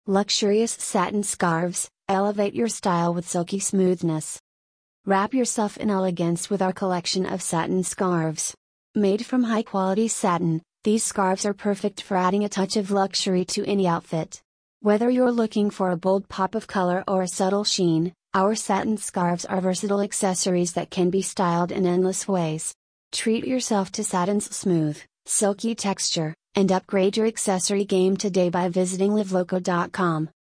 Luxurious satin scarves, elevate your style with silky smoothness. Wrap yourself in elegance with our collection of satin scarves. Made from high-quality satin, these scarves are perfect for adding a touch of luxury to any outfit. Whether you're looking for a bold pop of color or a subtle sheen, our satin scarves are versatile accessories that can be styled in endless ways. Treat yourself to satin's smooth, silky texture, and upgrade your accessory game today by visiting liveloco.com.